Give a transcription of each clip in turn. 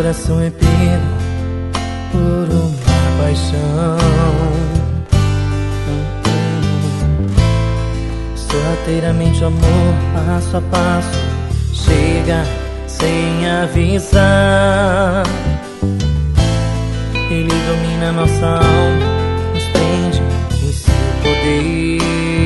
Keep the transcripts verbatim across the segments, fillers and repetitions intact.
coração é pego por uma paixão. Sorrateiramente o amor, passo a passo, chega sem avisar. Ele domina nossa alma, nos prende em seu poder.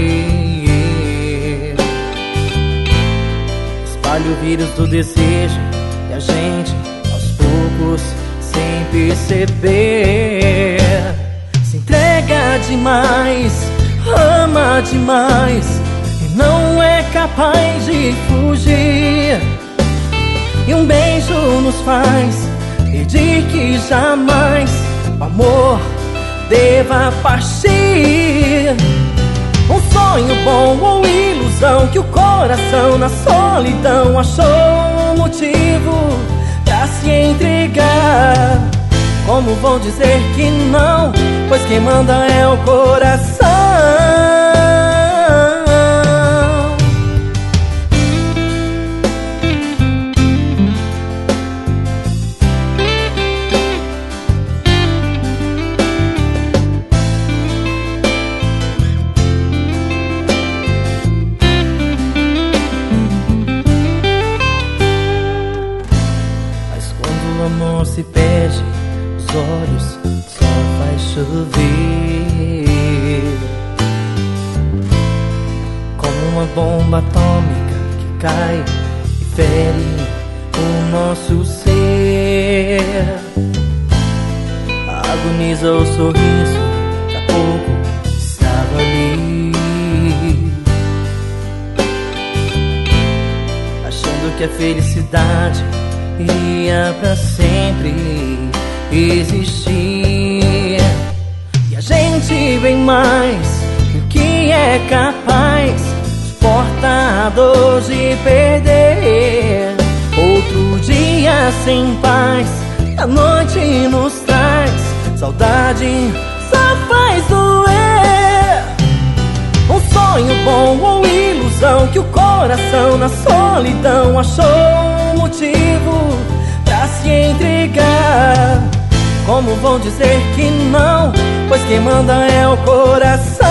Espalha o vírus do desejo e a gente, aos poucos, sem perceber, se entrega demais, ama demais e não é capaz de fugir. E um beijo nos faz pedir que jamais o amor deva partir. Um sonho bom ou ilusão que o coração na solidão achou um motivo pra se entregar. Como vão dizer que não, pois quem manda é o coração. O amor se perde, os olhos só faz chover. Como uma bomba atômica que cai e fere o nosso ser. Agoniza o sorriso, daqui a pouco estava ali, achando que a felicidade iria pra sempre existir. E a gente bem mais do que é capaz, suporta a dor de perder. Outro dia sem paz, a noite nos traz saudade, só faz doer. Um sonho bom ou ilusão que o coração na solidão achou um motivo pra se entregar. Como vão dizer que não, pois quem manda é o coração.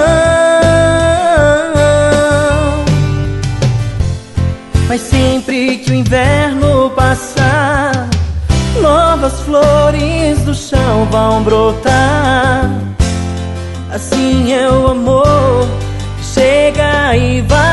Mas sempre que o inverno passar, novas flores do chão vão brotar. Assim é o amor que chega e vai.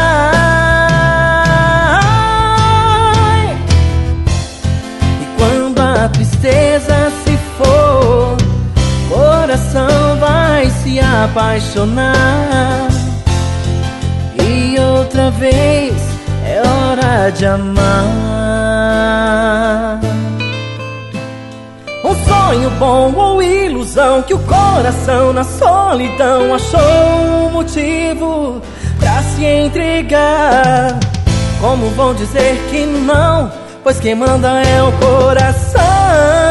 E quando a tristeza se for, o coração vai se apaixonar. E outra vez é hora de amar. Um sonho bom ou ilusão que o coração na solidão achou um motivo pra se entregar. Como vão dizer que não, pois quem manda é o coração.